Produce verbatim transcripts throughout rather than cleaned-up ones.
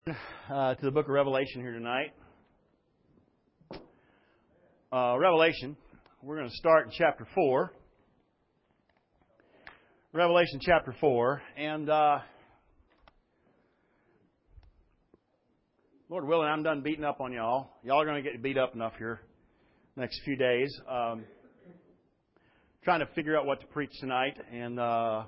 Uh, to the book of Revelation here tonight. Uh, Revelation, we're going to start in chapter four. Revelation chapter four. And, uh, Lord willing, I'm done beating up on y'all. Y'all are going to get beat up enough here next few days. Um, trying to figure out what to preach tonight, and uh,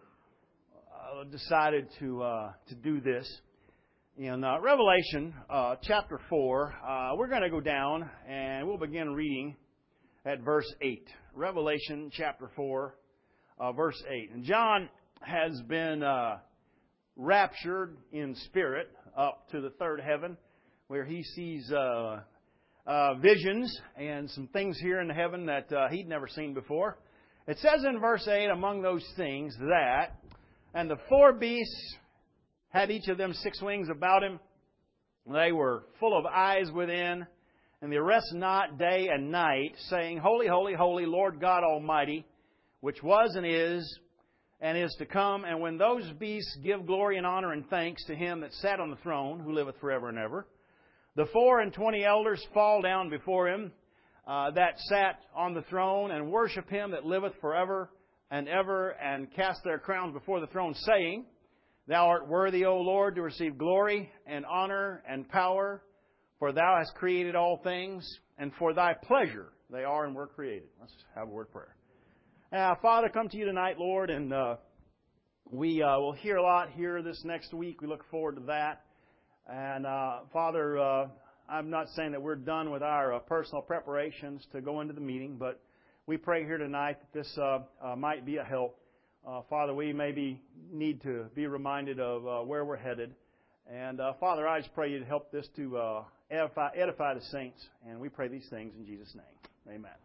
I decided to uh, to do this. In uh, Revelation uh, chapter four, uh, we're going to go down and we'll begin reading at verse eight. Revelation chapter four, uh, verse eight. And John has been uh, raptured in spirit up to the third heaven, where he sees uh, uh, visions and some things here in heaven that uh, he'd never seen before. It says in verse eight, among those things that, and the four beasts had each of them six wings about him. They were full of eyes within, and they rest not day and night, saying, Holy, holy, holy, Lord God Almighty, which was and is, and is to come. And when those beasts give glory and honor and thanks to Him that sat on the throne, who liveth forever and ever, the four and twenty elders fall down before Him uh, that sat on the throne, and worship Him that liveth forever and ever, and cast their crowns before the throne, saying, Thou art worthy, O Lord, to receive glory and honor and power, for Thou hast created all things, and for Thy pleasure they are and were created. Let's have a word of prayer. Uh, Father, come to You tonight, Lord, and uh, we uh, will hear a lot here this next week. We look forward to that. And uh, Father, uh, I'm not saying that we're done with our uh, personal preparations to go into the meeting, but we pray here tonight that this uh, uh, might be a help. Uh, Father, we maybe need to be reminded of uh, where we're headed. And uh, Father, I just pray You to help this to uh, edify, edify the saints. And we pray these things in Jesus' name. Amen.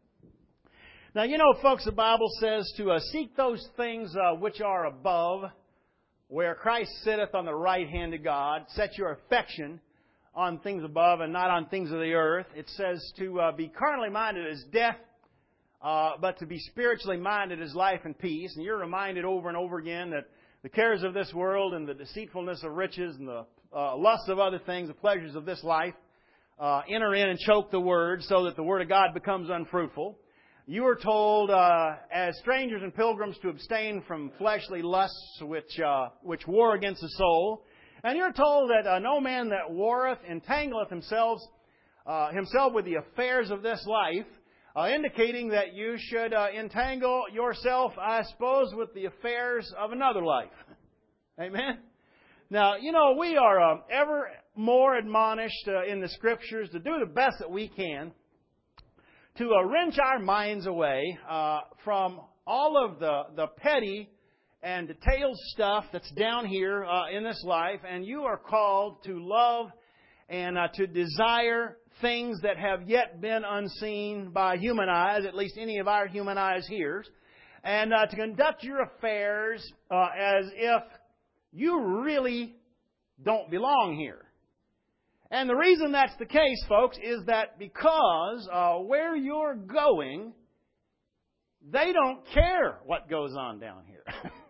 Now, you know, folks, the Bible says to uh, seek those things uh, which are above, where Christ sitteth on the right hand of God. Set your affection on things above and not on things of the earth. It says to uh, be carnally minded as death, Uh, but to be spiritually minded is life and peace. And you're reminded over and over again that the cares of this world and the deceitfulness of riches and the uh, lusts of other things, the pleasures of this life, uh, enter in and choke the Word so that the Word of God becomes unfruitful. You are told uh, as strangers and pilgrims to abstain from fleshly lusts which uh, which war against the soul. And you're told that uh, no man that warreth entangleth himself, uh, himself with the affairs of this life, Uh, indicating that you should uh, entangle yourself, I suppose, with the affairs of another life. Amen? Now, you know, we are uh, ever more admonished uh, in the Scriptures to do the best that we can to uh, wrench our minds away uh, from all of the, the petty and detailed stuff that's down here uh, in this life. And you are called to love and uh, to desire things that have yet been unseen by human eyes, at least any of our human eyes here, and uh, to conduct your affairs uh, as if you really don't belong here. And the reason that's the case, folks, is that because uh, where you're going, they don't care what goes on down here.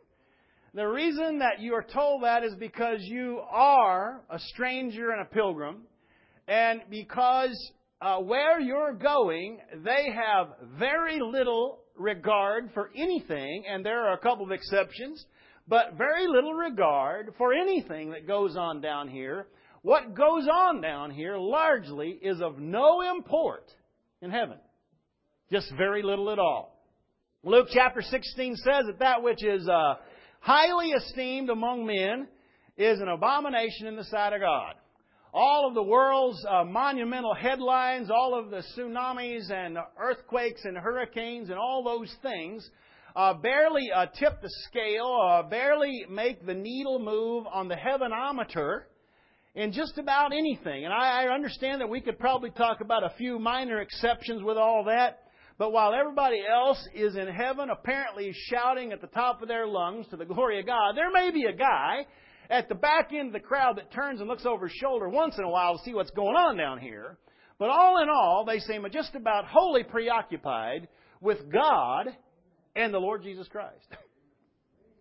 The reason that you are told that is because you are a stranger and a pilgrim, and because uh, where you're going, they have very little regard for anything, and there are a couple of exceptions, but very little regard for anything that goes on down here. What goes on down here largely is of no import in heaven. Just very little at all. Luke chapter sixteen says that that which is uh, highly esteemed among men is an abomination in the sight of God. All of the world's uh, monumental headlines, all of the tsunamis and earthquakes and hurricanes and all those things uh, barely uh, tip the scale, uh, barely make the needle move on the heavenometer in just about anything. And I, I understand that we could probably talk about a few minor exceptions with all that. But while everybody else is in heaven apparently shouting at the top of their lungs to the glory of God, there may be a guy at the back end of the crowd that turns and looks over his shoulder once in a while to see what's going on down here. But all in all, they seem just about wholly preoccupied with God and the Lord Jesus Christ.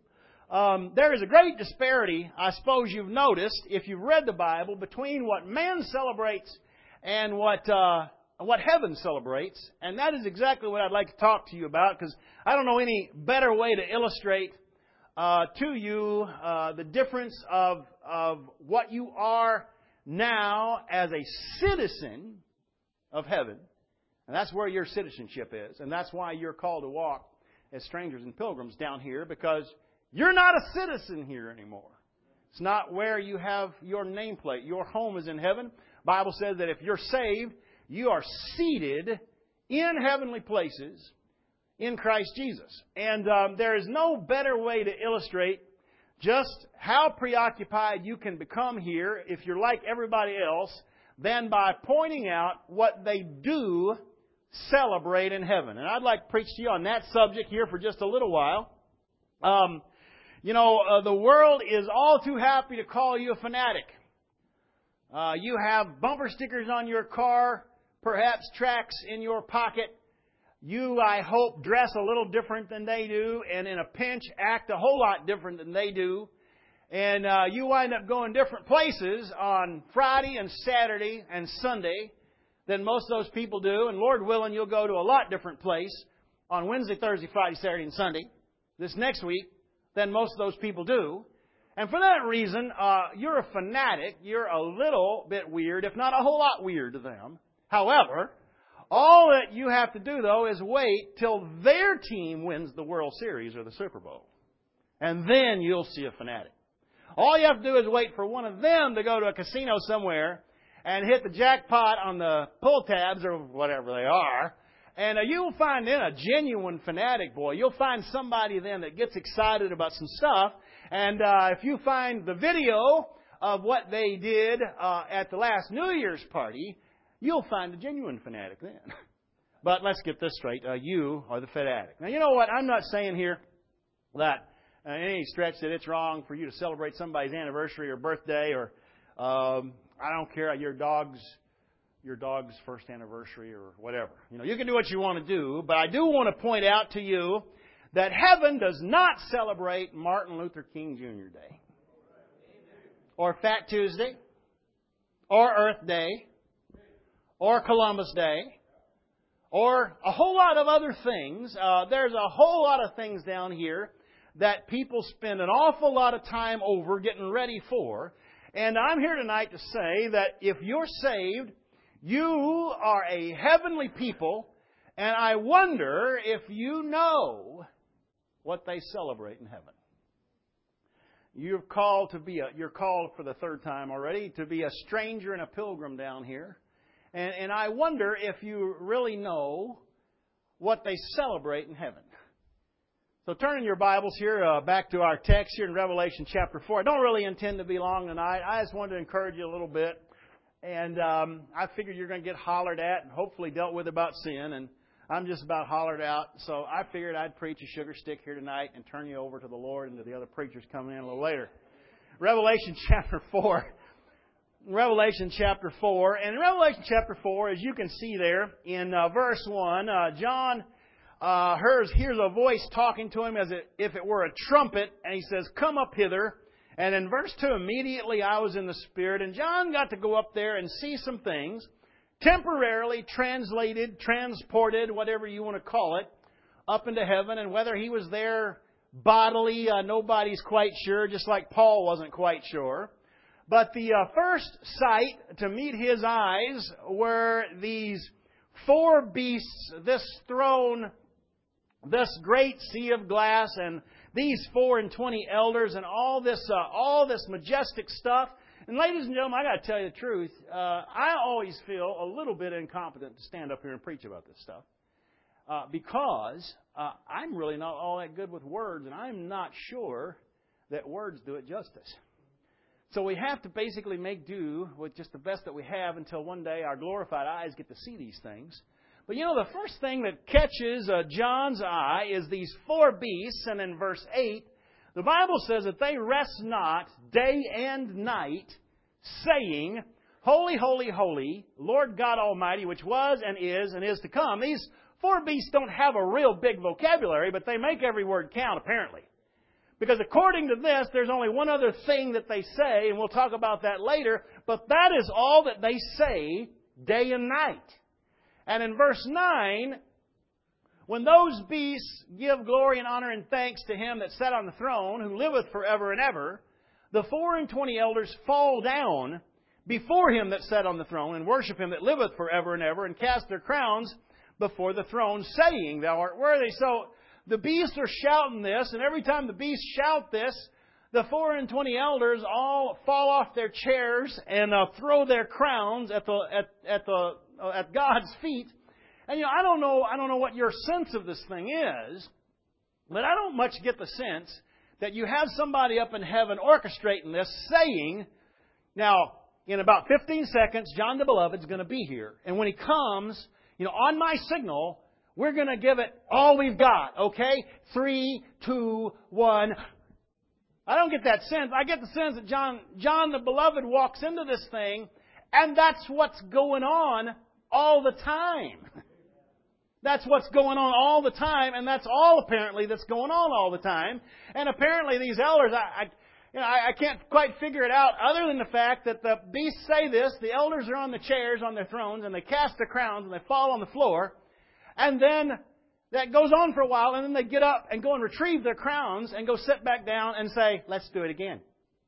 Um, there is a great disparity, I suppose you've noticed, if you've read the Bible, between what man celebrates and what uh, what heaven celebrates. And that is exactly what I'd like to talk to you about, because I don't know any better way to illustrate uh, to you uh, the difference of of what you are now as a citizen of heaven. And that's where your citizenship is. And that's why you're called to walk as strangers and pilgrims down here, because you're not a citizen here anymore. It's not where you have your nameplate. Your home is in heaven. The Bible says that if you're saved, you are seated in heavenly places in Christ Jesus. And um, there is no better way to illustrate just how preoccupied you can become here if you're like everybody else than by pointing out what they do celebrate in heaven. And I'd like to preach to you on that subject here for just a little while. Um, you know, uh, the world is all too happy to call you a fanatic. Uh, you have bumper stickers on your car, perhaps tracts in your pocket. You, I hope, dress a little different than they do, and in a pinch act a whole lot different than they do. And uh, you wind up going different places on Friday and Saturday and Sunday than most of those people do. And Lord willing, you'll go to a lot different place on Wednesday, Thursday, Friday, Saturday, and Sunday this next week than most of those people do. And for that reason, uh, you're a fanatic. You're a little bit weird, if not a whole lot weird to them. However, all that you have to do, though, is wait till their team wins the World Series or the Super Bowl. And then you'll see a fanatic. All you have to do is wait for one of them to go to a casino somewhere and hit the jackpot on the pull tabs or whatever they are. And uh, you'll find then a genuine fanatic, boy. You'll find somebody then that gets excited about some stuff. And uh, if you find the video of what they did uh, at the last New Year's party, you'll find a genuine fanatic then. But let's get this straight. Uh, you are the fanatic. Now, you know what? I'm not saying here that uh, in any stretch that it's wrong for you to celebrate somebody's anniversary or birthday or um, I don't care, your dog's your dog's first anniversary or whatever. You know, you can do what you want to do, but I do want to point out to you that heaven does not celebrate Martin Luther King Junior Day or Fat Tuesday or Earth Day or Columbus Day, or a whole lot of other things. Uh, there's a whole lot of things down here that people spend an awful lot of time over getting ready for. And I'm here tonight to say that if you're saved, you are a heavenly people, and I wonder if you know what they celebrate in heaven. You're called to be a, you're called for the third time already to be a stranger and a pilgrim down here. And, and I wonder if you really know what they celebrate in heaven. So turn in your Bibles here uh, back to our text here in Revelation chapter four. I don't really intend to be long tonight. I just wanted to encourage you a little bit. And um, I figured you're going to get hollered at and hopefully dealt with about sin. And I'm just about hollered out. So I figured I'd preach a sugar stick here tonight and turn you over to the Lord and to the other preachers coming in a little later. Revelation chapter four. Revelation chapter four. And in Revelation chapter four, as you can see there in uh, verse one, uh, John uh, hears, hears a voice talking to him as it, if it were a trumpet. And he says, "Come up hither." And in verse two, immediately I was in the Spirit. And John got to go up there and see some things, temporarily translated, transported, whatever you want to call it, up into heaven. And whether he was there bodily, uh, nobody's quite sure, just like Paul wasn't quite sure. But the uh, first sight to meet his eyes were these four beasts, this throne, this great sea of glass, and these four and twenty elders, and all this, uh, all this majestic stuff. And ladies and gentlemen, I got to tell you the truth. Uh, I always feel a little bit incompetent to stand up here and preach about this stuff uh, because uh, I'm really not all that good with words, and I'm not sure that words do it justice. So we have to basically make do with just the best that we have until one day our glorified eyes get to see these things. But you know, the first thing that catches uh, John's eye is these four beasts. And in verse eight, the Bible says that they rest not day and night, saying, "Holy, holy, holy, Lord God Almighty, which was and is and is to come." These four beasts don't have a real big vocabulary, but they make every word count, apparently. Because according to this, there's only one other thing that they say, and we'll talk about that later, but that is all that they say day and night. And in verse nine, when those beasts give glory and honor and thanks to Him that sat on the throne, who liveth forever and ever, the four and twenty elders fall down before Him that sat on the throne, and worship Him that liveth forever and ever, and cast their crowns before the throne, saying, Thou art worthy. So the beasts are shouting this, and every time the beasts shout this, the four and twenty elders all fall off their chairs and uh, throw their crowns at the at at the uh, at God's feet. And you know, I don't know, I don't know what your sense of this thing is, but I don't much get the sense that you have somebody up in heaven orchestrating this, saying, "Now, in about fifteen seconds, John the Beloved's going to be here, and when he comes, you know, on my signal, we're going to give it all we've got, okay? Three, two, one." I don't get that sense. I get the sense that John, John the Beloved walks into this thing, and that's what's going on all the time. That's what's going on all the time, and that's all apparently that's going on all the time. And apparently these elders, I, I, you know, I, I can't quite figure it out other than the fact that the beasts say this, the elders are on the chairs, on their thrones, and they cast their crowns, and they fall on the floor. And then that goes on for a while, and then they get up and go and retrieve their crowns and go sit back down and say, "Let's do it again."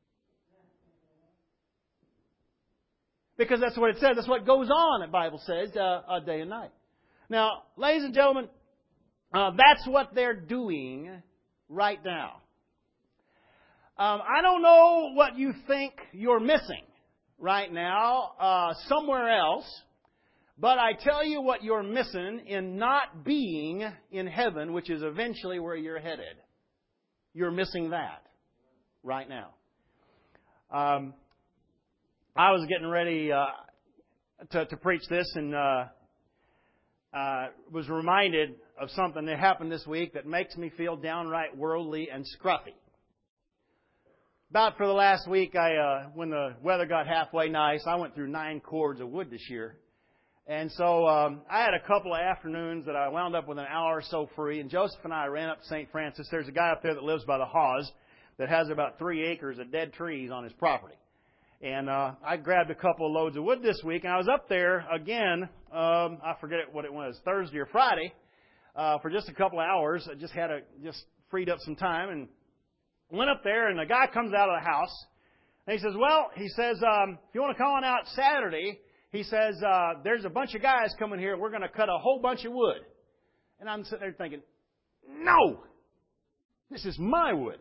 Because that's what it says. That's what goes on, the Bible says, uh, uh, day and night. Now, ladies and gentlemen, uh, that's what they're doing right now. Um, I don't know what you think you're missing right now uh, somewhere else. But I tell you what you're missing in not being in heaven, which is eventually where you're headed. You're missing that right now. Um, I was getting ready uh, to, to preach this and uh, uh, was reminded of something that happened this week that makes me feel downright worldly and scruffy. About for the last week, I uh, when the weather got halfway nice, I went through nine cords of wood this year. And so um, I had a couple of afternoons that I wound up with an hour or so free, and Joseph and I ran up to Saint Francis. There's a guy up there that lives by the Hawes that has about three acres of dead trees on his property. And uh, I grabbed a couple of loads of wood this week, and I was up there again, um, I forget what it was, Thursday or Friday, uh, for just a couple of hours. I just had a, just freed up some time and went up there, and the guy comes out of the house, and he says, well, he says, um, if you want to come on out Saturday, he says, uh, there's a bunch of guys coming here. We're going to cut a whole bunch of wood. And I'm sitting there thinking, no, this is my wood.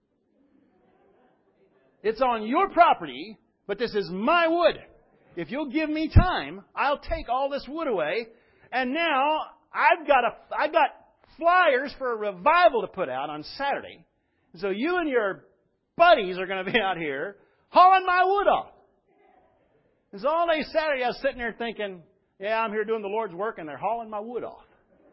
It's on your property, but this is my wood. If you'll give me time, I'll take all this wood away. And now I've got a, I've got flyers for a revival to put out on Saturday. So you and your buddies are going to be out here hauling my wood off. And so all day Saturday I was sitting there thinking, yeah, I'm here doing the Lord's work and they're hauling my wood off.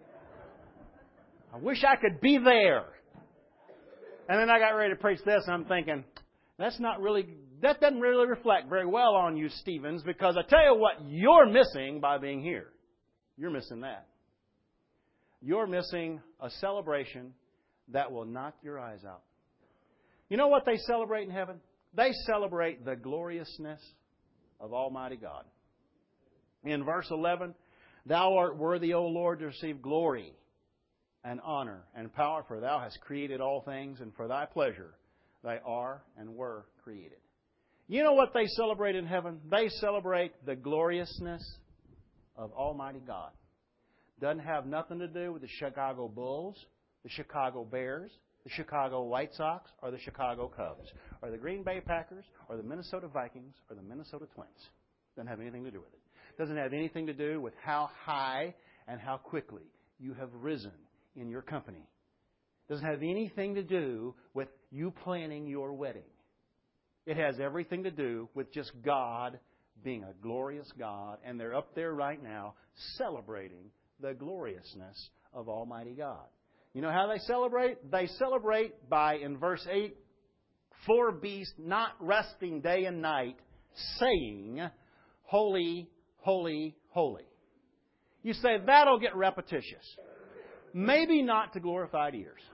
I wish I could be there. And then I got ready to preach this and I'm thinking, that's not really, that doesn't really reflect very well on you, Stevens, because I tell you what you're missing by being here. You're missing that. You're missing a celebration that will knock your eyes out. You know what they celebrate in heaven? They celebrate the gloriousness of Almighty God. In verse eleven, Thou art worthy, O Lord, to receive glory and honor and power, for Thou hast created all things, and for Thy pleasure they are and were created. You know what they celebrate in heaven? They celebrate the gloriousness of Almighty God. Doesn't have nothing to do with the Chicago Bulls, the Chicago Bears, the Chicago White Sox, or the Chicago Cubs, or the Green Bay Packers, or the Minnesota Vikings, or the Minnesota Twins. Doesn't have anything to do with it. Doesn't have anything to do with how high and how quickly you have risen in your company. Doesn't have anything to do with you planning your wedding. It has everything to do with just God being a glorious God, and they're up there right now celebrating the gloriousness of Almighty God. You know how they celebrate? They celebrate by, in verse eight, four beasts not resting day and night, saying, Holy, holy, holy. You say, that'll get repetitious. Maybe not to glorified ears.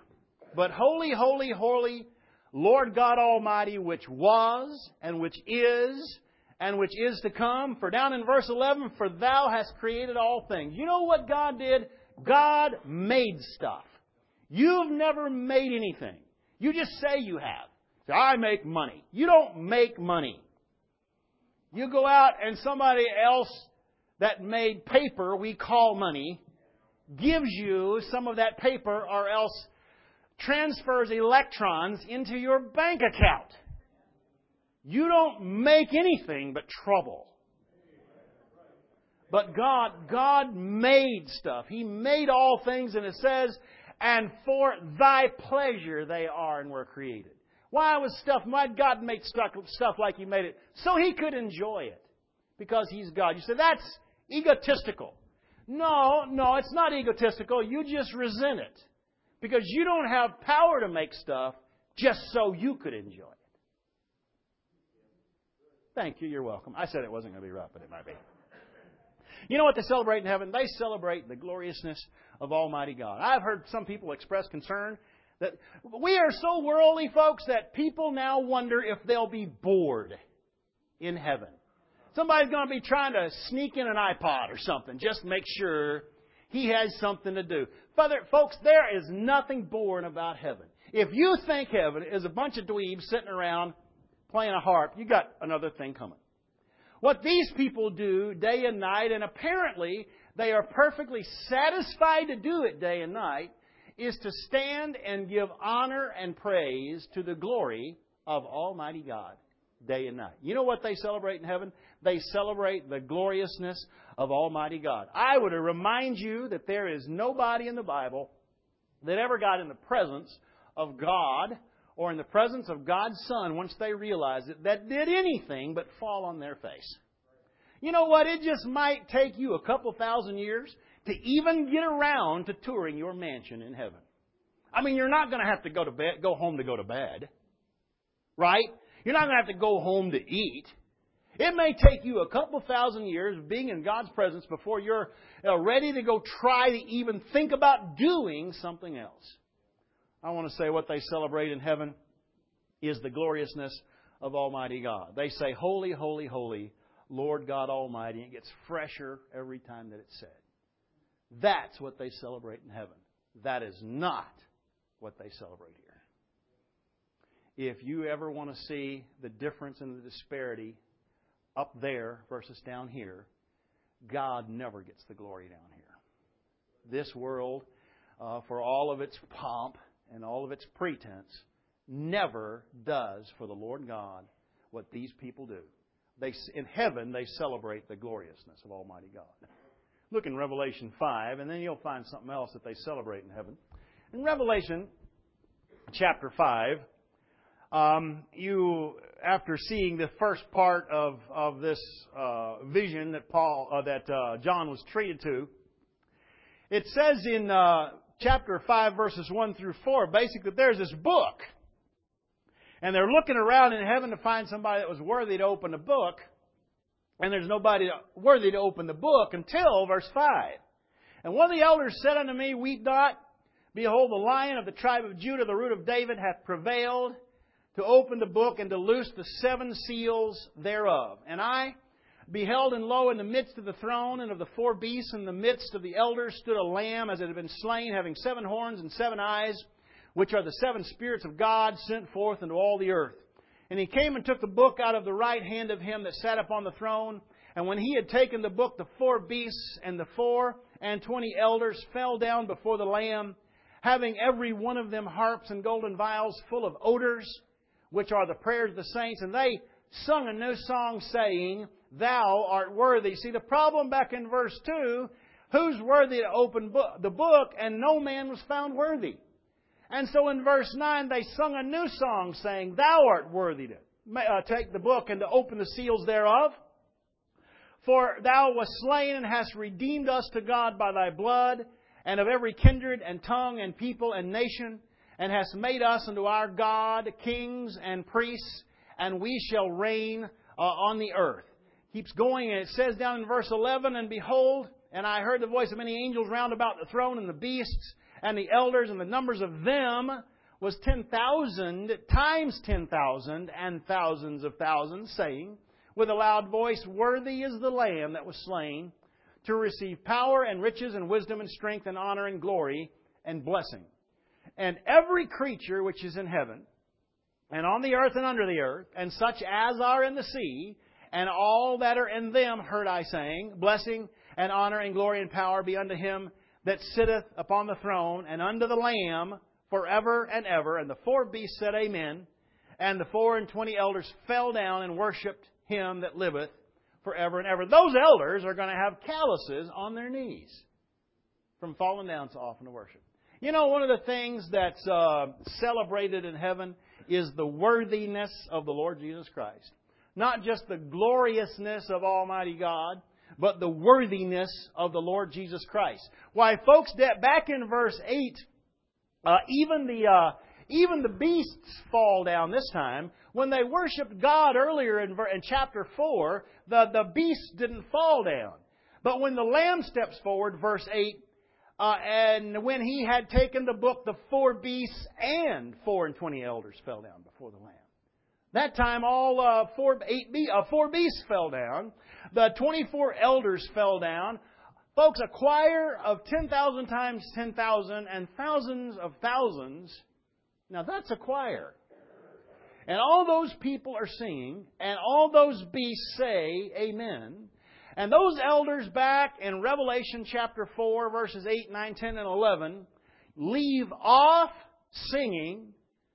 But holy, holy, holy, Lord God Almighty, which was, and which is, and which is to come. For down in verse eleven, for Thou hast created all things. You know what God did? God made stuff. You've never made anything. You just say you have. Say, I make money. You don't make money. You go out and somebody else that made paper we call money gives you some of that paper, or else transfers electrons into your bank account. You don't make anything but trouble. But God, God made stuff. He made all things, and it says, and for Thy pleasure they are and were created. Why was stuff, why did God make stuff, stuff like He made it? So He could enjoy it. Because He's God. You say, that's egotistical. No, no, it's not egotistical. You just resent it. Because you don't have power to make stuff just so you could enjoy it. Thank you, you're welcome. I said it wasn't going to be rough, but it might be. You know what they celebrate in heaven? They celebrate the gloriousness of Almighty God. I've heard some people express concern that we are so worldly, folks, that people now wonder if they'll be bored in heaven. Somebody's going to be trying to sneak in an iPod or something, just to make sure he has something to do. Father, folks, there is nothing boring about heaven. If you think heaven is a bunch of dweebs sitting around playing a harp, you got another thing coming. What these people do day and night, and apparently they are perfectly satisfied to do it day and night, is to stand and give honor and praise to the glory of Almighty God day and night. You know what they celebrate in heaven? They celebrate the gloriousness of Almighty God. I would remind you that there is nobody in the Bible that ever got in the presence of God or in the presence of God's Son once they realized it, that did anything but fall on their face. You know what? It just might take you a couple thousand years to even get around to touring your mansion in heaven. I mean, you're not going to have to go to bed, go home to go to bed. Right? You're not going to have to go home to eat. It may take you a couple thousand years of being in God's presence before you're ready to go try to even think about doing something else. I want to say what they celebrate in heaven is the gloriousness of Almighty God. They say, holy, holy, holy, Lord God Almighty. It gets fresher every time that it's said. That's what they celebrate in heaven. That is not what they celebrate here. If you ever want to see the difference in the disparity up there versus down here, God never gets the glory down here. This world, uh, for all of its pomp and all of its pretense, never does for the Lord God what these people do. They, in heaven, they celebrate the gloriousness of Almighty God. Look in Revelation five, and then you'll find something else that they celebrate in heaven. In Revelation chapter five, um, you, after seeing the first part of of this uh, vision that Paul, uh, that uh, John was treated to, it says in uh, chapter five, verses one through four, basically, there's this book. And they're looking around in heaven to find somebody that was worthy to open the book. And there's nobody worthy to open the book until verse five. And one of the elders said unto me, Weep not. Behold, the Lion of the tribe of Judah, the root of David, hath prevailed to open the book and to loose the seven seals thereof. And I beheld, and lo, in the midst of the throne and of the four beasts, in the midst of the elders, stood a lamb as it had been slain, having seven horns and seven eyes, which are the seven spirits of God sent forth into all the earth. And he came and took the book out of the right hand of him that sat upon the throne. And when he had taken the book, the four beasts and the four and twenty elders fell down before the Lamb, having every one of them harps and golden vials full of odors, which are the prayers of the saints. And they sung a new song, saying, Thou art worthy. See, the problem back in verse two, who's worthy to open the book? And no man was found worthy. And so in verse nine, they sung a new song, saying, Thou art worthy to uh, take the book and to open the seals thereof. For Thou wast slain and hast redeemed us to God by Thy blood, and of every kindred and tongue and people and nation, and hast made us unto our God kings and priests, and we shall reign uh, on the earth. Keeps going, and it says down in verse eleven, And behold, and I heard the voice of many angels round about the throne and the beasts, and the elders, and the numbers of them was ten thousand times ten thousand and thousands of thousands, saying with a loud voice, Worthy is the Lamb that was slain to receive power and riches and wisdom and strength and honor and glory and blessing. And every creature which is in heaven and on the earth and under the earth, and such as are in the sea, and all that are in them, heard I saying, Blessing and honor and glory and power be unto Him that sitteth upon the throne, and unto the Lamb forever and ever. And the four beasts said, Amen. And the four and twenty elders fell down and worshipped Him that liveth forever and ever. Those elders are going to have calluses on their knees from falling down so often to worship. You know, one of the things that's uh, celebrated in heaven is the worthiness of the Lord Jesus Christ. Not just the gloriousness of Almighty God, but the worthiness of the Lord Jesus Christ. Why, folks, back in verse eight, uh, even the uh, even the beasts fall down this time. When they worshipped God earlier in, in chapter four, the, the beasts didn't fall down. But when the Lamb steps forward, verse eight, uh, and when He had taken the book, the four beasts and four and twenty elders fell down before the Lamb. That time, all uh, four, eight be- uh, four beasts fell down. The twenty-four elders fell down. Folks, a choir of ten thousand times ten thousand and thousands of thousands. Now, that's a choir. And all those people are singing, and all those beasts say, Amen. And those elders back in Revelation chapter four, verses eight, nine, ten, and eleven, leave off singing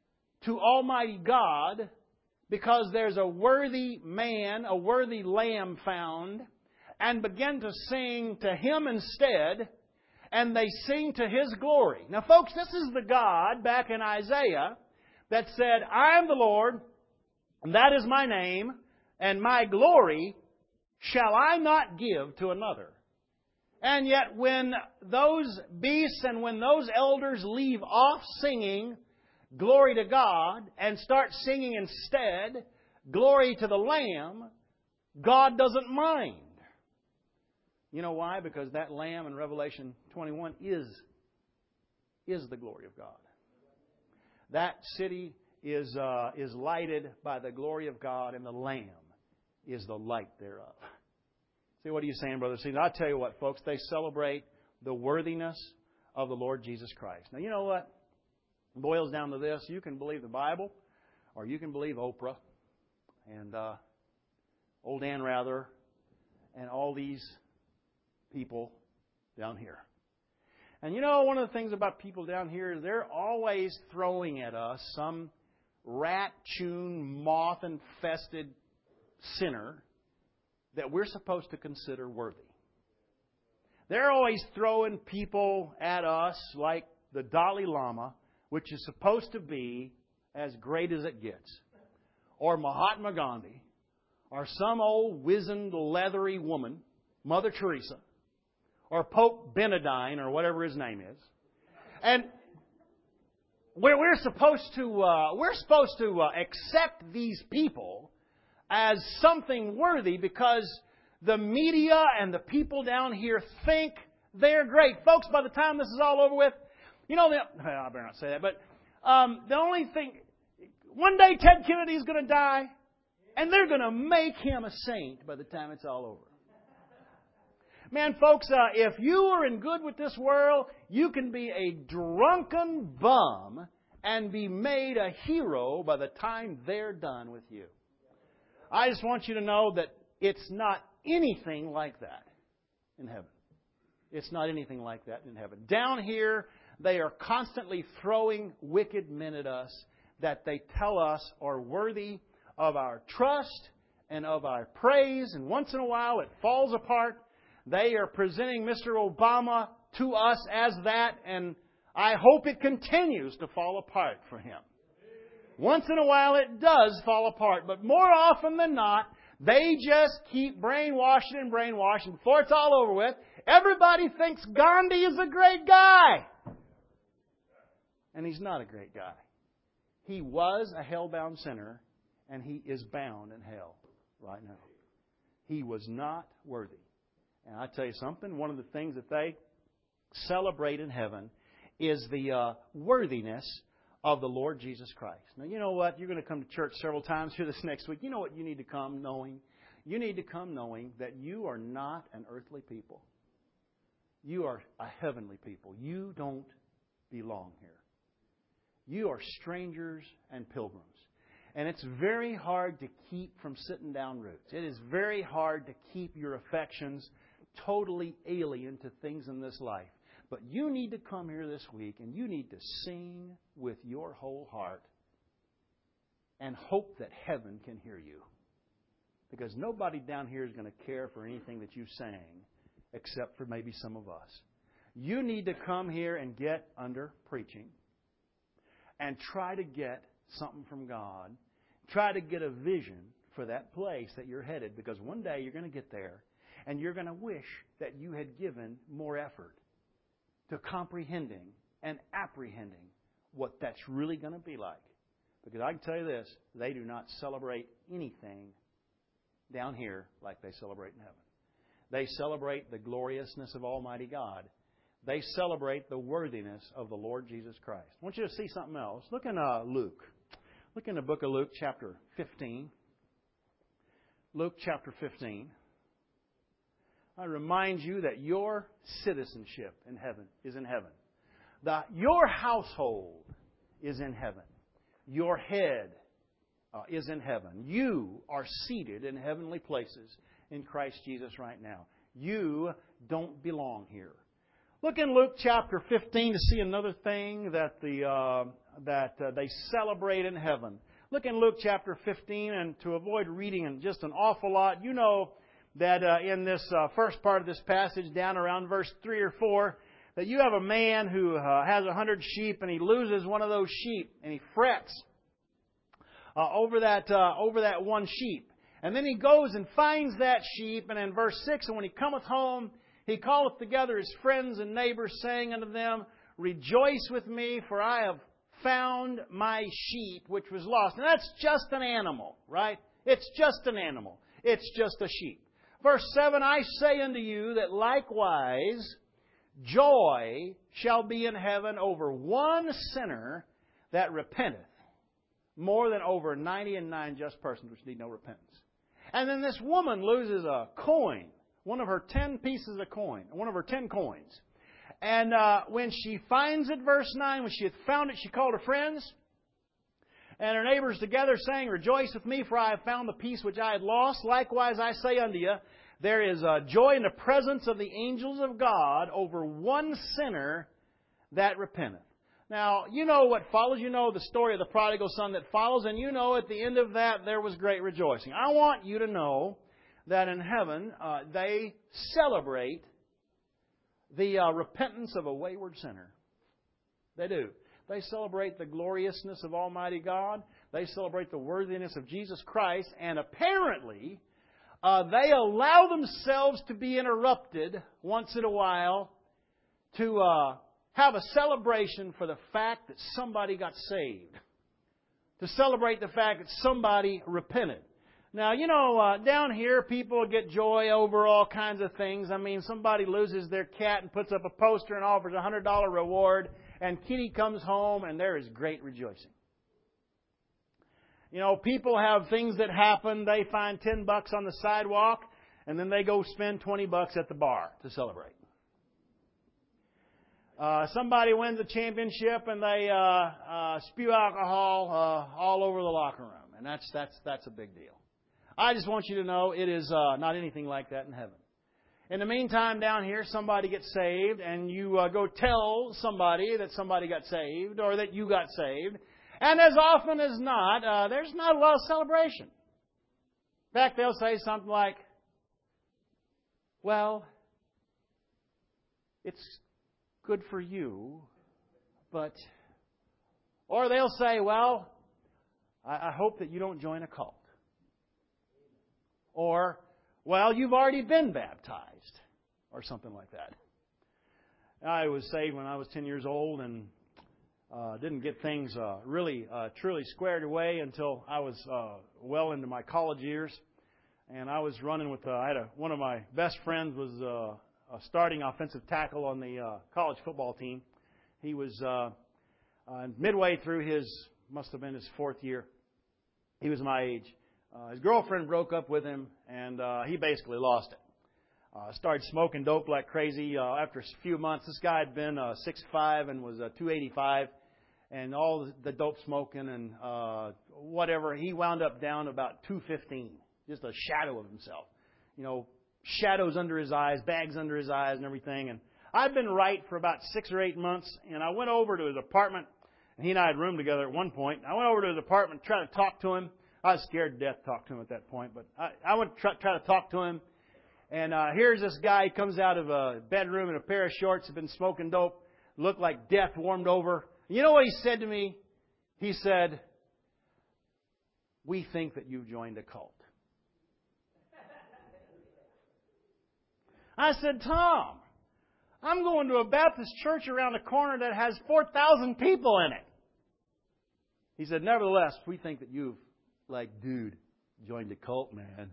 to Almighty God, because there's a worthy man, a worthy lamb found, and begin to sing to Him instead, and they sing to His glory. Now, folks, this is the God back in Isaiah that said, I am the Lord, and that is my name, and my glory shall I not give to another. And yet when those beasts and when those elders leave off singing glory to God and start singing instead glory to the Lamb, God doesn't mind. You know why? Because that Lamb in Revelation twenty-one is, is the glory of God. That city is, uh, is lighted by the glory of God, and the Lamb is the light thereof. See, what are you saying, brother? See, I'll tell you what, folks, they celebrate the worthiness of the Lord Jesus Christ. Now, you know what? It boils down to this. You can believe the Bible, or you can believe Oprah, and uh, old Dan Rather, and all these people down here. And you know, one of the things about people down here is they're always throwing at us some rat-chewed, moth-infested sinner that we're supposed to consider worthy. They're always throwing people at us like the Dalai Lama, which is supposed to be as great as it gets, or Mahatma Gandhi, or some old wizened, leathery woman, Mother Teresa, or Pope Benedict, or whatever his name is. And we're, we're supposed to uh, we're supposed to uh, accept these people as something worthy because the media and the people down here think they're great. Folks, by the time this is all over with, you know, the, well, I better not say that, but um, the only thing, one day Ted Kennedy is going to die, and they're going to make him a saint by the time it's all over. Man, folks, uh, if you are in good with this world, you can be a drunken bum and be made a hero by the time they're done with you. I just want you to know that it's not anything like that in heaven. It's not anything like that in heaven. Down here, they are constantly throwing wicked men at us that they tell us are worthy of our trust and of our praise. And once in a while, it falls apart. They are presenting Mister Obama to us as that, and I hope it continues to fall apart for him. Once in a while it does fall apart, but more often than not, they just keep brainwashing and brainwashing. Before it's all over with, everybody thinks Gandhi is a great guy. And he's not a great guy. He was a hell-bound sinner, and he is bound in hell right now. He was not worthy. And I tell you something, one of the things that they celebrate in heaven is the uh, worthiness of the Lord Jesus Christ. Now, you know what? You're going to come to church several times here this next week. You know what you need to come knowing? You need to come knowing that you are not an earthly people. You are a heavenly people. You don't belong here. You are strangers and pilgrims. And it's very hard to keep from sitting down roots. It is very hard to keep your affections totally alien to things in this life. But you need to come here this week and you need to sing with your whole heart and hope that heaven can hear you. Because nobody down here is going to care for anything that you sang except for maybe some of us. You need to come here and get under preaching and try to get something from God. Try to get a vision for that place that you're headed, because one day you're going to get there and you're going to wish that you had given more effort to comprehending and apprehending what that's really going to be like. Because I can tell you this, they do not celebrate anything down here like they celebrate in heaven. They celebrate the gloriousness of Almighty God. They celebrate the worthiness of the Lord Jesus Christ. I want you to see something else. Look in uh, Luke. Look in the book of Luke, chapter fifteen. Luke, chapter fifteen. I remind you that your citizenship in heaven is in heaven. The, your household is in heaven. Your head uh, is in heaven. You are seated in heavenly places in Christ Jesus right now. You don't belong here. Look in Luke chapter fifteen to see another thing that the uh, that uh, they celebrate in heaven. Look in Luke chapter fifteen, and to avoid reading just an awful lot, you know that uh, in this uh, first part of this passage, down around verse three or four, that you have a man who uh, has a hundred sheep, and he loses one of those sheep, and he frets uh, over that uh, over that one sheep. And then he goes and finds that sheep, and in verse six, and when he cometh home, he calleth together his friends and neighbors, saying unto them, Rejoice with me, for I have found my sheep which was lost. And that's just an animal, right? It's just an animal. It's just a sheep. Verse seven, I say unto you that likewise joy shall be in heaven over one sinner that repenteth, more than over ninety and nine just persons which need no repentance. And then this woman loses a coin, one of her ten pieces of coin, one of her ten coins. And uh, when she finds it, verse nine, when she had found it, she called her friends and her neighbors together, saying, Rejoice with me, for I have found the piece which I had lost. Likewise, I say unto you, there is uh, joy in the presence of the angels of God over one sinner that repenteth. Now, you know what follows. You know the story of the prodigal son that follows, and you know at the end of that there was great rejoicing. I want you to know that in heaven uh, they celebrate the uh, repentance of a wayward sinner. They do. They celebrate the gloriousness of Almighty God. They celebrate the worthiness of Jesus Christ. And apparently, uh, they allow themselves to be interrupted once in a while to uh, have a celebration for the fact that somebody got saved. To celebrate the fact that somebody repented. Now, you know, uh, down here, people get joy over all kinds of things. I mean, somebody loses their cat and puts up a poster and offers a one hundred dollars reward, and Kitty comes home, and there is great rejoicing. You know, people have things that happen. They find ten bucks on the sidewalk, and then they go spend twenty bucks at the bar to celebrate. Uh, somebody wins a championship, and they uh, uh, spew alcohol uh, all over the locker room, and that's that's that's a big deal. I just want you to know it is uh, not anything like that in heaven. In the meantime, down here, somebody gets saved, and you uh, go tell somebody that somebody got saved or that you got saved. And as often as not, uh, there's not a lot of celebration. In fact, they'll say something like, well, it's good for you, but... Or they'll say, well, I, I hope that you don't join a cult. Or, well, you've already been baptized, or something like that. I was saved when I was ten years old and uh, didn't get things uh, really, uh, truly squared away until I was uh, well into my college years. And I was running with, uh, I had a, one of my best friends was uh, a starting offensive tackle on the uh, college football team. He was uh, Uh, midway through his, must have been his fourth year, he was my age. Uh, his girlfriend broke up with him, and uh, he basically lost it. Uh, started smoking dope like crazy. Uh, after a few months, this guy had been uh, six foot five and was uh, two eighty-five, and all the dope smoking and uh, whatever, he wound up down about two fifteen, just a shadow of himself. You know, shadows under his eyes, bags under his eyes and everything. And I'd been right for about six or eight months, and I went over to his apartment, and he and I had roomed together at one point. I went over to his apartment to try to talk to him. I was scared to death to talk to him at that point, but I, I went to try, try to talk to him. And uh, here's this guy. He comes out of a bedroom in a pair of shorts, had been smoking dope, looked like death warmed over. You know what he said to me? He said, "We think that you've joined a cult." I said, "Tom, I'm going to a Baptist church around the corner that has four thousand people in it." He said, "Nevertheless, we think that you've, like, dude, joined a cult, man."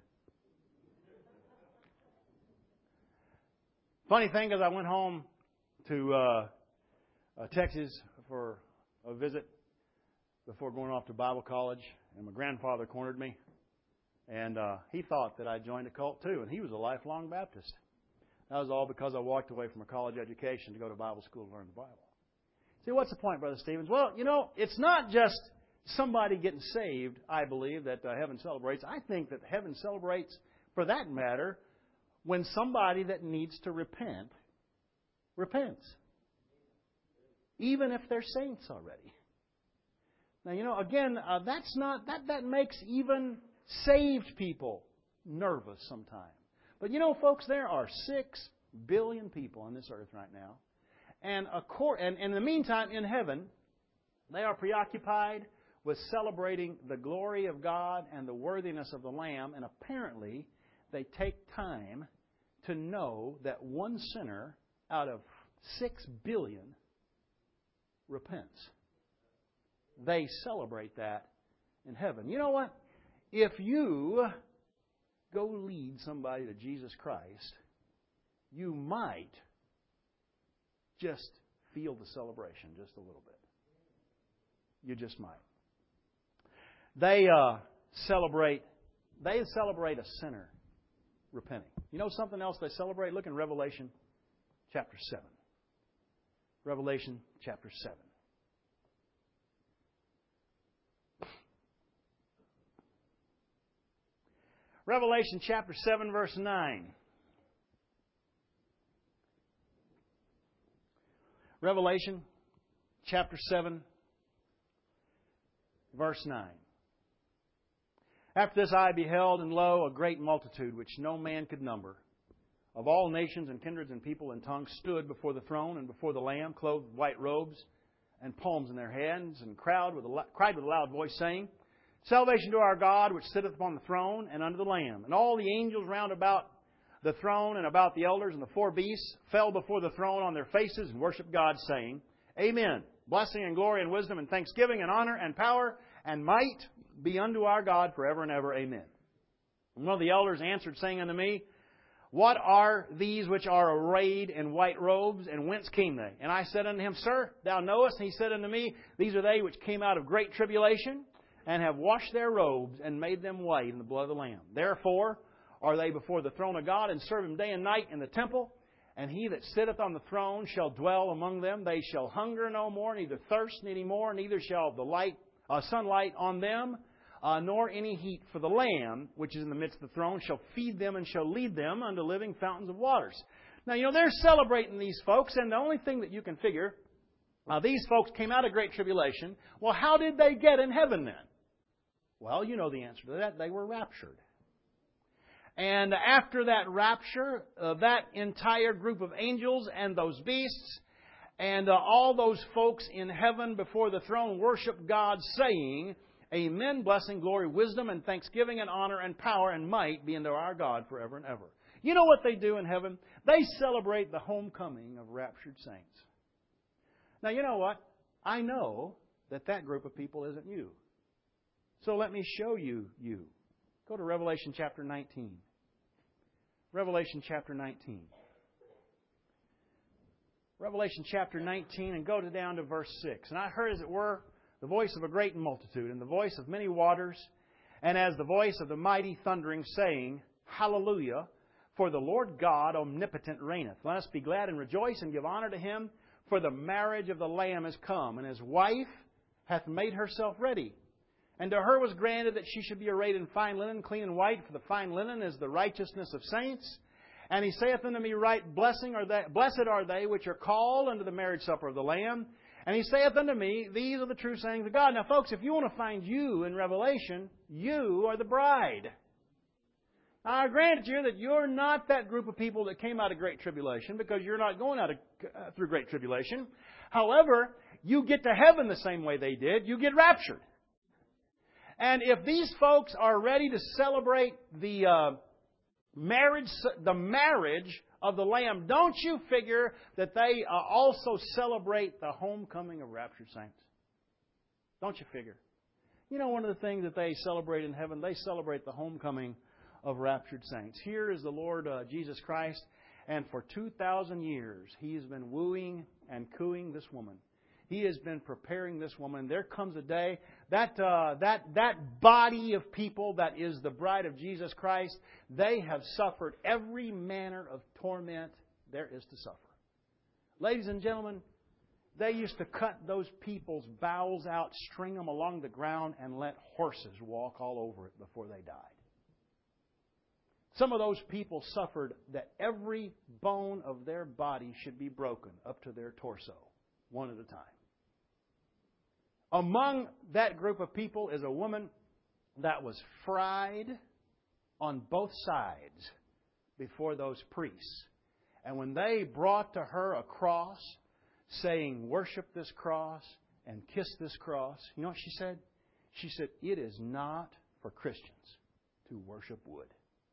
Funny thing is, I went home to uh, uh, Texas for a visit before going off to Bible college, and my grandfather cornered me, and uh, he thought that I joined a cult too, and he was a lifelong Baptist. That was all because I walked away from a college education to go to Bible school to learn the Bible. See, what's the point, Brother Stevens? Well, you know, it's not just somebody getting saved, I believe, that uh, heaven celebrates. I think that heaven celebrates, for that matter, when somebody that needs to repent repents. Even if they're saints already. Now, you know, again, uh, that's not, that, that makes even saved people nervous sometimes. But you know, folks, there are six billion people on this earth right now. And, a cor- and, and in the meantime, in heaven, they are preoccupied with celebrating the glory of God and the worthiness of the Lamb. And apparently, they take time to know that one sinner out of six billion repents. They celebrate that in heaven. You know what? If you go lead somebody to Jesus Christ, you might just feel the celebration just a little bit. You just might. They uh, celebrate. They celebrate a sinner repenting. You know something else they celebrate? Look in Revelation chapter seven. Revelation chapter seven. Revelation chapter seven, verse nine. Revelation chapter seven, verse nine. After this I beheld, and lo, a great multitude, which no man could number, of all nations and kindreds and people and tongues, stood before the throne and before the Lamb, clothed with white robes and palms in their hands, and cried with a, cried with a loud voice, saying, Salvation to our God, which sitteth upon the throne, and unto the Lamb. And all the angels round about the throne and about the elders and the four beasts fell before the throne on their faces and worshipped God, saying, Amen. Blessing and glory and wisdom and thanksgiving and honor and power and might be unto our God forever and ever. Amen. And one of the elders answered, saying unto me, What are these which are arrayed in white robes, and whence came they? And I said unto him, Sir, thou knowest. And he said unto me, These are they which came out of great tribulation, and have washed their robes, and made them white in the blood of the Lamb. Therefore are they before the throne of God, and serve Him day and night in the temple. And He that sitteth on the throne shall dwell among them. They shall hunger no more, neither thirst any more, neither shall the light, uh, sunlight on them, uh, nor any heat. For the Lamb, which is in the midst of the throne, shall feed them and shall lead them unto living fountains of waters. Now, you know, they're celebrating these folks, and the only thing that you can figure, uh, these folks came out of great tribulation. Well, how did they get in heaven then? Well, you know the answer to that. They were raptured. And after that rapture, uh, that entire group of angels and those beasts and uh, all those folks in heaven before the throne worship God, saying, Amen, blessing, glory, wisdom, and thanksgiving, and honor, and power, and might be unto our God forever and ever. You know what they do in heaven? They celebrate the homecoming of raptured saints. Now, you know what? I know that that group of people isn't you. So let me show you you. Go to Revelation chapter nineteen. Revelation chapter nineteen. Revelation chapter nineteen, and go to down to verse six. And I heard, as it were, the voice of a great multitude, and the voice of many waters, and as the voice of the mighty thundering, saying, Hallelujah, for the Lord God omnipotent reigneth. Let us be glad and rejoice and give honor to Him, for the marriage of the Lamb is come, and His wife hath made herself ready. And to her was granted that she should be arrayed in fine linen, clean and white, for the fine linen is the righteousness of saints. And He saith unto me, Right, blessing are they, blessed are they which are called unto the marriage supper of the Lamb. And He saith unto me, These are the true sayings of God. Now, folks, if you want to find you in Revelation, you are the bride. Now, I grant you that you're not that group of people that came out of great tribulation, because you're not going out of, uh, through great tribulation. However, you get to heaven the same way they did. You get raptured. And if these folks are ready to celebrate the uh, marriage, the marriage of the Lamb, don't you figure that they uh, also celebrate the homecoming of raptured saints? Don't you figure? You know, one of the things that they celebrate in heaven, they celebrate the homecoming of raptured saints. Here is the Lord uh, Jesus Christ, and for two thousand years He has been wooing and cooing this woman. He has been preparing this woman. There comes a day that uh, that that body of people that is the bride of Jesus Christ, they have suffered every manner of torment there is to suffer. Ladies and gentlemen, they used to cut those people's bowels out, string them along the ground, and let horses walk all over it before they died. Some of those people suffered that every bone of their body should be broken up to their torso, one at a time. Among that group of people is a woman that was fried on both sides before those priests. And when they brought to her a cross, saying, Worship this cross and kiss this cross, you know what she said? She said, It is not for Christians to worship wood.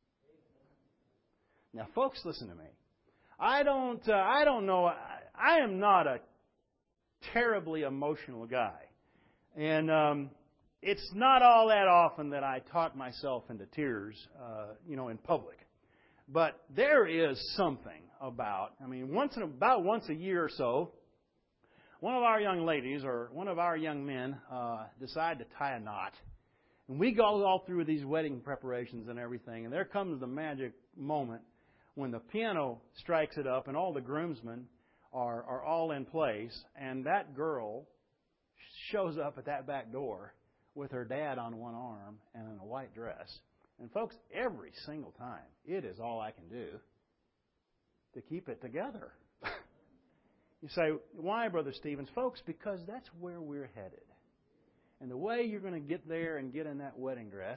Now, folks, listen to me. I don't, uh, I don't know. I, I am not a terribly emotional guy. And um, it's not all that often that I talk myself into tears, uh, you know, in public. But there is something about, I mean, once in about once a year or so, one of our young ladies or one of our young men uh, decide to tie a knot. And we go all through these wedding preparations and everything. And there comes the magic moment when the piano strikes it up and all the groomsmen are, are all in place. And that girl shows up at that back door with her dad on one arm and in a white dress. And folks, every single time, it is all I can do to keep it together. You say, why, Brother Stevens? Folks, because that's where we're headed. And the way you're going to get there and get in that wedding dress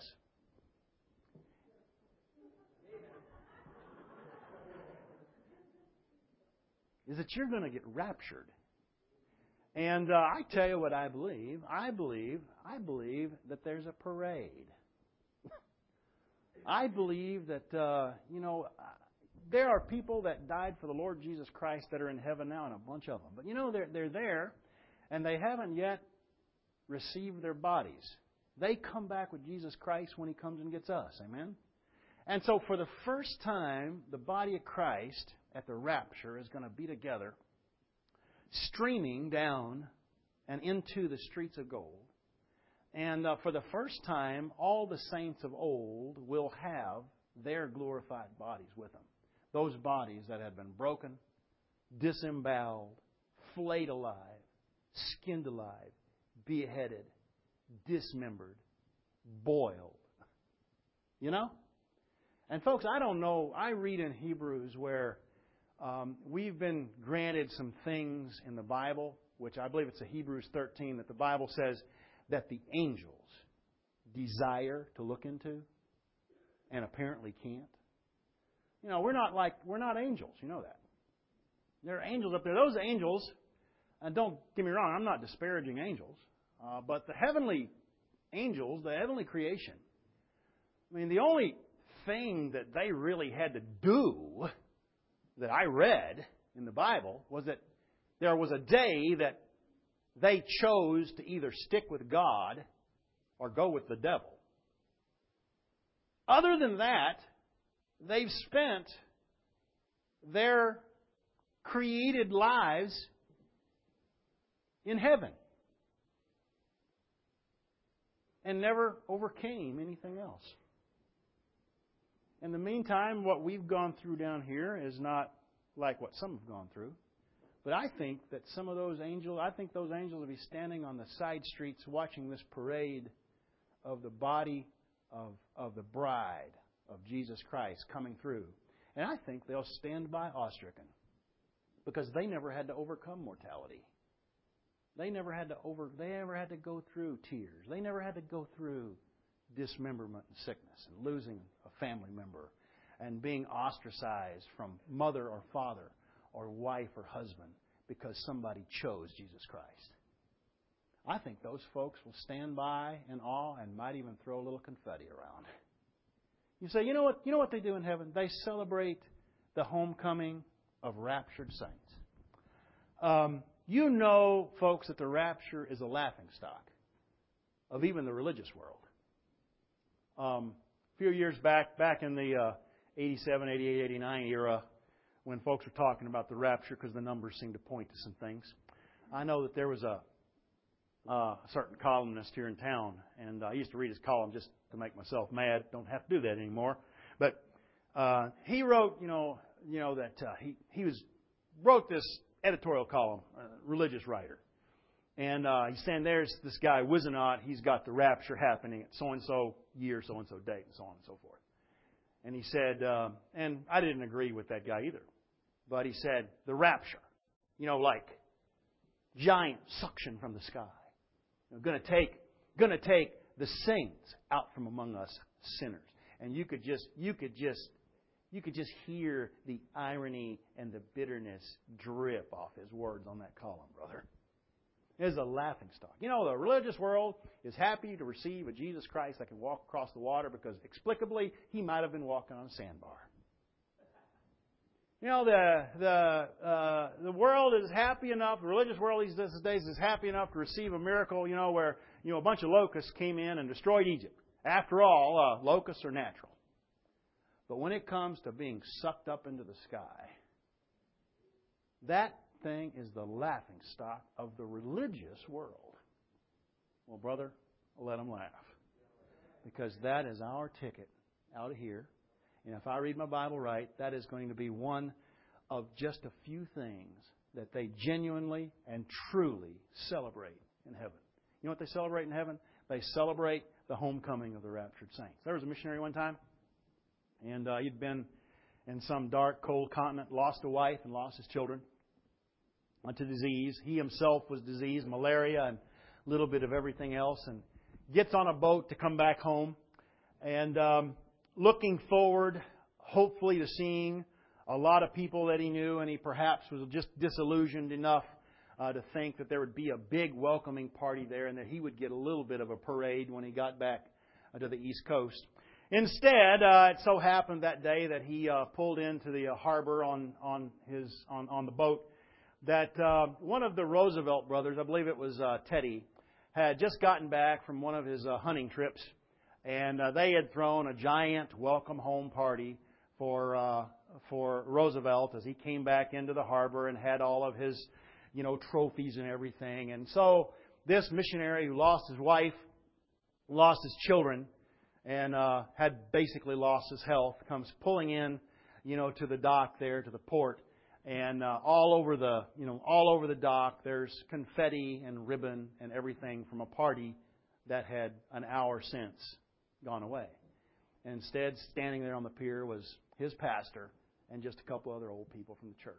is that you're going to get raptured. And uh, I tell you what I believe. I believe, I believe that there's a parade. I believe that, uh, you know, there are people that died for the Lord Jesus Christ that are in heaven now, and a bunch of them. But, you know, they're, they're there, and they haven't yet received their bodies. They come back with Jesus Christ when He comes and gets us. Amen? And so for the first time, the body of Christ at the rapture is going to be together, streaming down and into the streets of gold. And uh, for the first time, all the saints of old will have their glorified bodies with them. Those bodies that had been broken, disemboweled, flayed alive, skinned alive, beheaded, dismembered, boiled. You know? And folks, I don't know. I read in Hebrews where um, we've been granted some things in the Bible, which I believe it's a Hebrews thirteen, that the Bible says that the angels desire to look into and apparently can't. You know, we're not like, we're not angels. You know that. There are angels up there. Those angels, and don't get me wrong, I'm not disparaging angels, uh, but the heavenly angels, the heavenly creation, I mean, the only thing that they really had to do that I read in the Bible was that there was a day that they chose to either stick with God or go with the devil. Other than that, they've spent their created lives in heaven and never overcame anything else. In the meantime, what we've gone through down here is not like what some have gone through. But I think that some of those angels, I think those angels will be standing on the side streets watching this parade of the body of, of the bride of Jesus Christ coming through. And I think they'll stand by awestricken because they never had to overcome mortality. They never had to over. They never had to go through tears. They never had to go through dismemberment and sickness and losing a family member and being ostracized from mother or father or wife or husband because somebody chose Jesus Christ. I think those folks will stand by in awe and might even throw a little confetti around. You say, you know what? You know what they do in heaven? They celebrate the homecoming of raptured saints. Um, you know, folks, that the rapture is a laughingstock of even the religious world. Um, a few years back, back in the uh, eighty-seven, eighty-eight, eighty-nine era, when folks were talking about the rapture because the numbers seemed to point to some things, I know that there was a, uh, a certain columnist here in town, and I used to read his column just to make myself mad. Don't have to do that anymore. But uh, he wrote, you know, you know that uh, he he was wrote this editorial column, uh, religious writer. And uh, he's saying there's this guy, Wizenot, he's got the rapture happening at so-and-so year, so-and-so date, and so on and so forth. And he said, uh, and I didn't agree with that guy either, but he said, the rapture, you know, like giant suction from the sky. You know, going to take, going to take the saints out from among us sinners. And you could just, you could just, you could just hear the irony and the bitterness drip off his words on that column, brother. Is a laughingstock. You know, the religious world is happy to receive a Jesus Christ that can walk across the water because, explicably, he might have been walking on a sandbar. You know, the the uh, the world is happy enough. The religious world these days is happy enough to receive a miracle. You know, where you know a bunch of locusts came in and destroyed Egypt. After all, uh, locusts are natural. But when it comes to being sucked up into the sky, that thing is the laughingstock of the religious world. Well, brother, let them laugh. Because that is our ticket out of here. And if I read my Bible right, that is going to be one of just a few things that they genuinely and truly celebrate in heaven. You know what they celebrate in heaven? They celebrate the homecoming of the raptured saints. There was a missionary one time, and uh, he'd been in some dark, cold continent, lost a wife and lost his children to disease. He himself was diseased, malaria and a little bit of everything else, and gets on a boat to come back home. And um, looking forward, hopefully, to seeing a lot of people that he knew, and he perhaps was just disillusioned enough uh, to think that there would be a big welcoming party there and that he would get a little bit of a parade when he got back uh, to the East Coast. Instead, uh, it so happened that day that he uh, pulled into the uh, harbor on on his on, on the boat that uh, one of the Roosevelt brothers, I believe it was uh, Teddy, had just gotten back from one of his uh, hunting trips, and uh, they had thrown a giant welcome home party for uh, for Roosevelt as he came back into the harbor and had all of his, you know, trophies and everything. And so this missionary who lost his wife, lost his children, and uh, had basically lost his health, comes pulling in, you know, to the dock there, to the port. And uh, all over the, you know, all over the dock, there's confetti and ribbon and everything from a party that had an hour since gone away. And instead, standing there on the pier was his pastor and just a couple other old people from the church.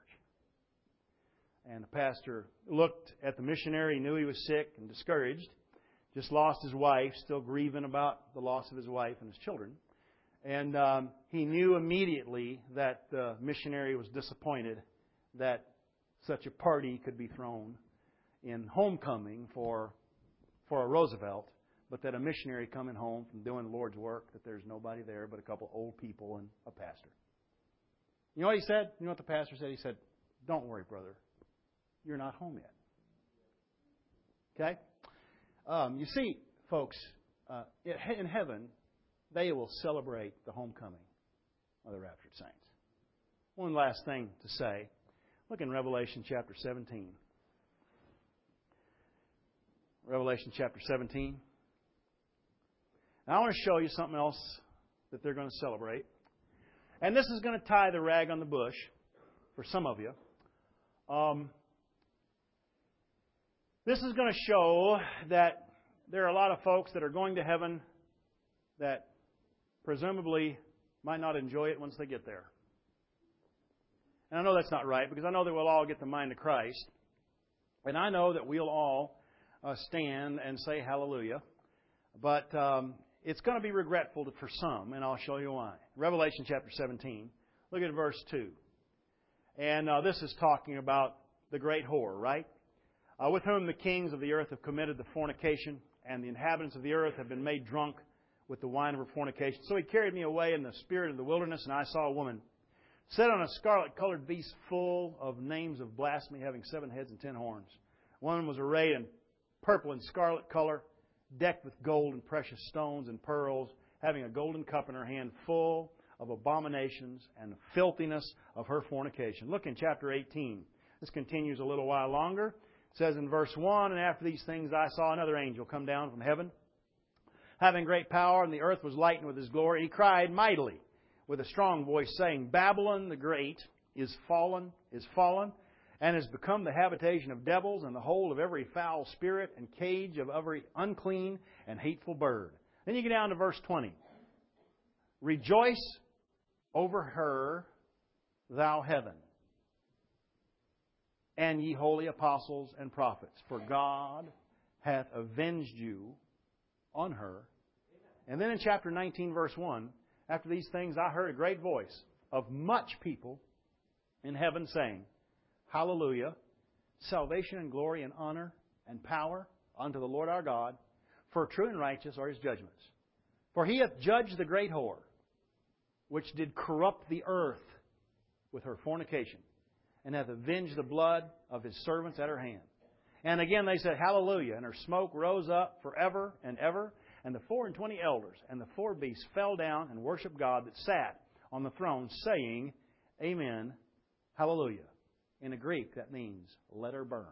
And the pastor looked at the missionary, knew he was sick and discouraged, just lost his wife, still grieving about the loss of his wife and his children. And um, he knew immediately that the missionary was disappointed that such a party could be thrown in homecoming for for a Roosevelt, but that a missionary coming home from doing the Lord's work, that there's nobody there but a couple old people and a pastor. You know what he said? You know what the pastor said? He said, "Don't worry, brother. You're not home yet." Okay? Um, you see, folks, uh, in heaven, they will celebrate the homecoming of the raptured saints. One last thing to say. Look in Revelation chapter seventeen. Revelation chapter seventeen. Now I want to show you something else that they're going to celebrate. And this is going to tie the rag on the bush for some of you. Um, this is going to show that there are a lot of folks that are going to heaven that presumably might not enjoy it once they get there. And I know that's not right, because I know that we'll all get the mind of Christ. And I know that we'll all uh, stand and say hallelujah. But um, it's going to be regretful for some, and I'll show you why. Revelation chapter seventeen. Look at verse two. And uh, this is talking about the great whore, right? Uh, with whom the kings of the earth have committed the fornication, and the inhabitants of the earth have been made drunk with the wine of her fornication. So he carried me away in the spirit of the wilderness, and I saw a woman set on a scarlet-colored beast full of names of blasphemy, having seven heads and ten horns. One was arrayed in purple and scarlet color, decked with gold and precious stones and pearls, having a golden cup in her hand full of abominations and the filthiness of her fornication. Look in chapter eighteen. This continues a little while longer. It says in verse one, and after these things I saw another angel come down from heaven, having great power, and the earth was lightened with his glory. He cried mightily with a strong voice, saying, Babylon the great is fallen, is fallen, and has become the habitation of devils, and the hold of every foul spirit, and cage of every unclean and hateful bird. Then you get down to verse twenty. Rejoice over her, thou heaven, and ye holy apostles and prophets, for God hath avenged you on her. And then in chapter nineteen, verse one, after these things I heard a great voice of much people in heaven saying, Hallelujah, salvation and glory and honor and power unto the Lord our God, for true and righteous are His judgments. For He hath judged the great whore, which did corrupt the earth with her fornication, and hath avenged the blood of His servants at her hand. And again they said, Hallelujah, and her smoke rose up forever and ever. And the four and twenty elders and the four beasts fell down and worshipped God that sat on the throne, saying, Amen, Hallelujah. In the Greek, that means, let her burn.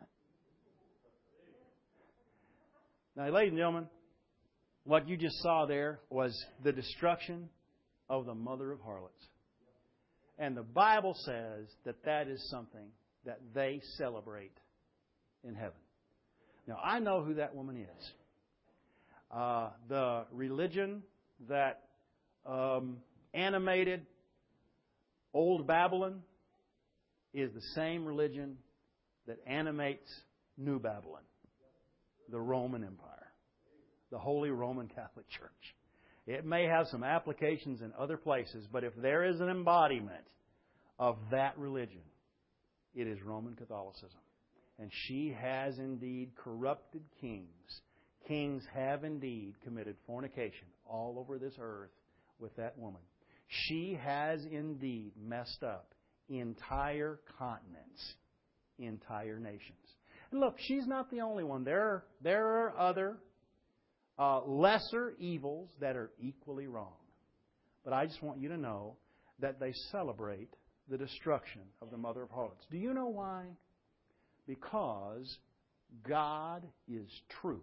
Now, ladies and gentlemen, what you just saw there was the destruction of the mother of harlots. And the Bible says that that is something that they celebrate in heaven. Now, I know who that woman is. Uh, the religion that um, animated old Babylon is the same religion that animates New Babylon, the Roman Empire, the Holy Roman Catholic Church. It may have some applications in other places, but if there is an embodiment of that religion, it is Roman Catholicism. And she has indeed corrupted kings. Kings have indeed committed fornication all over this earth with that woman. She has indeed messed up entire continents, entire nations. And look, she's not the only one. There are, there are other uh, lesser evils that are equally wrong. But I just want you to know that they celebrate the destruction of the mother of harlots. Do you know why? Because God is truth.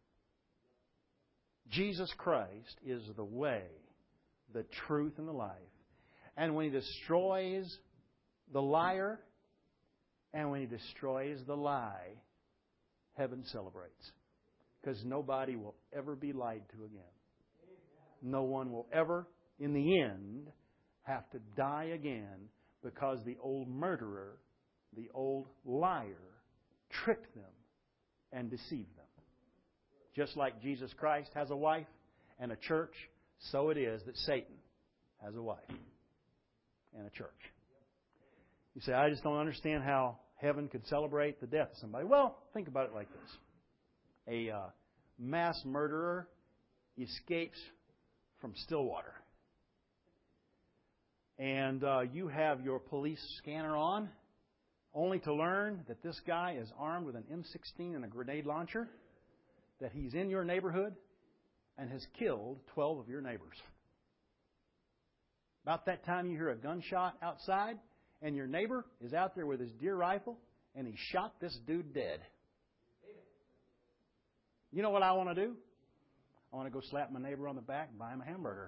Jesus Christ is the way, the truth, and the life. And when He destroys the liar, and when He destroys the lie, heaven celebrates. Because nobody will ever be lied to again. No one will ever, in the end, have to die again because the old murderer, the old liar, tricked them and deceived them. Just like Jesus Christ has a wife and a church, so it is that Satan has a wife and a church. You say, I just don't understand how heaven could celebrate the death of somebody. Well, think about it like this. A uh, mass murderer escapes from Stillwater. And uh, you have your police scanner on, only to learn that this guy is armed with an M sixteen and a grenade launcher, that he's in your neighborhood and has killed twelve of your neighbors. About that time you hear a gunshot outside and your neighbor is out there with his deer rifle and he shot this dude dead. You know what I want to do? I want to go slap my neighbor on the back and buy him a hamburger.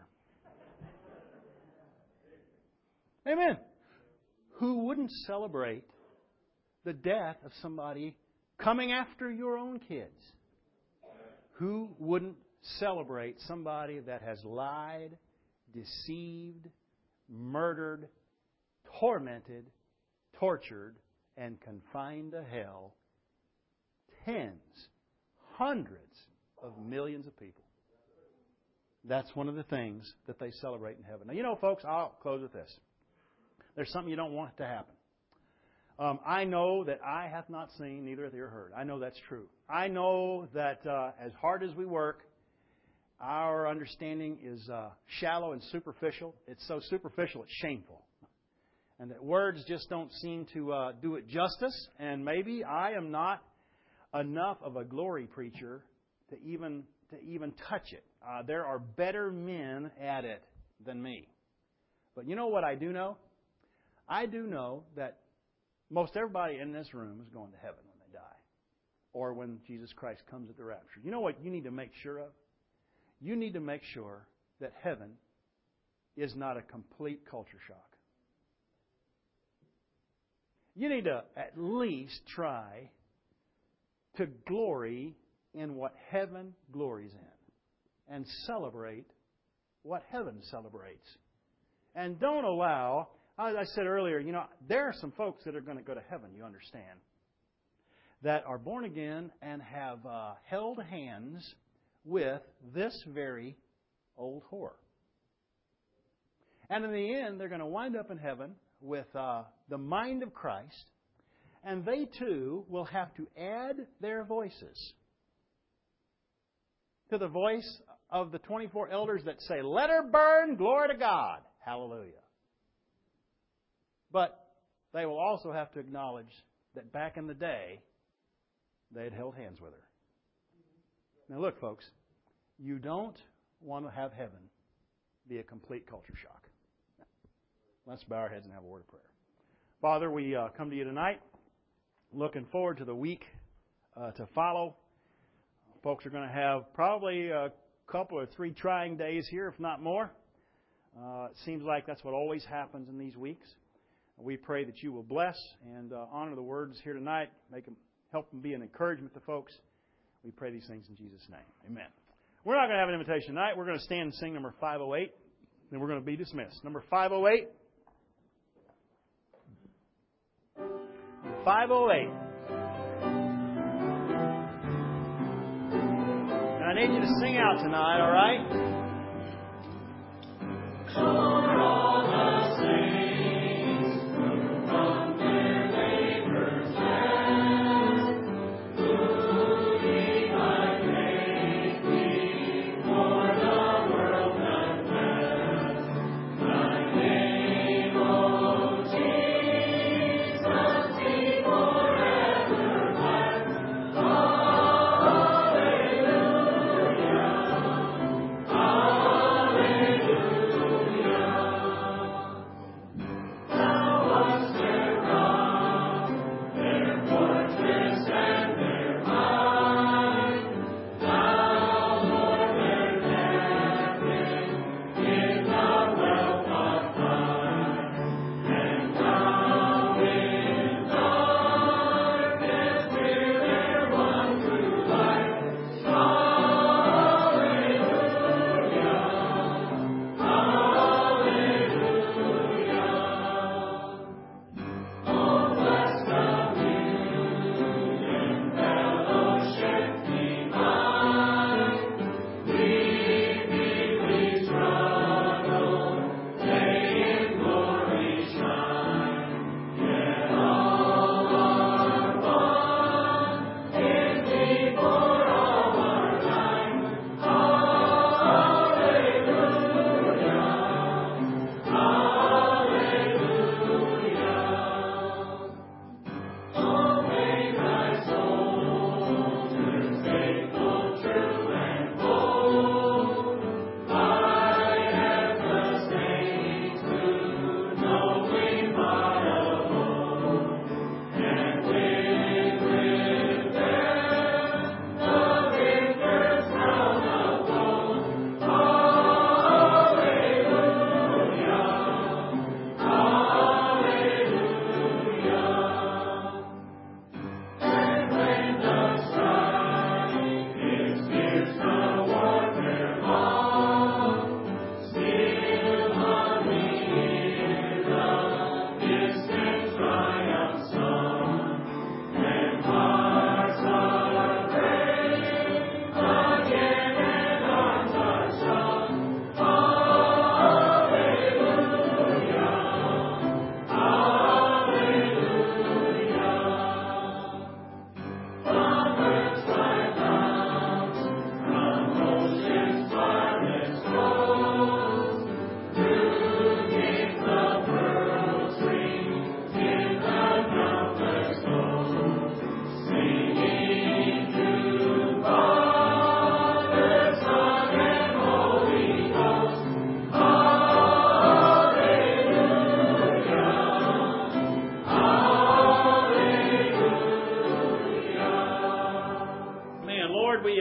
Amen. Who wouldn't celebrate the death of somebody coming after your own kids? Who wouldn't celebrate somebody that has lied, deceived, murdered, tormented, tortured, and confined to hell tens, hundreds of millions of people? That's one of the things that they celebrate in heaven. Now, you know, folks, I'll close with this. There's something you don't want to happen. Um, I know that eye hath not seen, neither hath ear heard. I know that's true. I know that uh, as hard as we work, our understanding is uh, shallow and superficial. It's so superficial, it's shameful. And that words just don't seem to uh, do it justice. And maybe I am not enough of a glory preacher to even to even touch it. Uh, there are better men at it than me. But you know what I do know? I do know that most everybody in this room is going to heaven when they die, or when Jesus Christ comes at the rapture. You know what you need to make sure of? You need to make sure that heaven is not a complete culture shock. You need to at least try to glory in what heaven glories in and celebrate what heaven celebrates. And don't allow, as I said earlier, you know, there are some folks that are going to go to heaven, you understand, that are born again and have uh, held hands with this very old whore. And in the end, they're going to wind up in heaven with uh, the mind of Christ, and they too will have to add their voices to the voice of the twenty-four elders that say, "Let her burn, glory to God, hallelujah." But they will also have to acknowledge that back in the day, they had held hands with her. Now look, folks, you don't want to have heaven be a complete culture shock. Let's bow our heads and have a word of prayer. Father, we uh, come to you tonight looking forward to the week uh, to follow. Folks are going to have probably a couple or three trying days here, if not more. Uh, it seems like that's what always happens in these weeks. We pray that you will bless and uh, honor the words here tonight, make them, help them be an encouragement to folks. We pray these things in Jesus' name. Amen. We're not going to have an invitation tonight. We're going to stand and sing number five oh eight, and we're going to be dismissed. Number five oh eight. five oh eight. And I need you to sing out tonight, all right? For all the saints who from their labors rest, who leave thy faith before the world hath passed, thy name, O Jesus, be forever blessed. Hallelujah, hallelujah.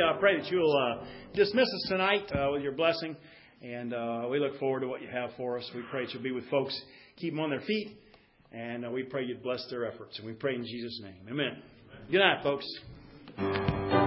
uh, pray that you'll uh, dismiss us tonight uh, with your blessing. And uh, we look forward to what you have for us. We pray that you'll be with folks, keep them on their feet. And uh, we pray you'd bless their efforts. And we pray in Jesus' name. Amen. Good night, folks.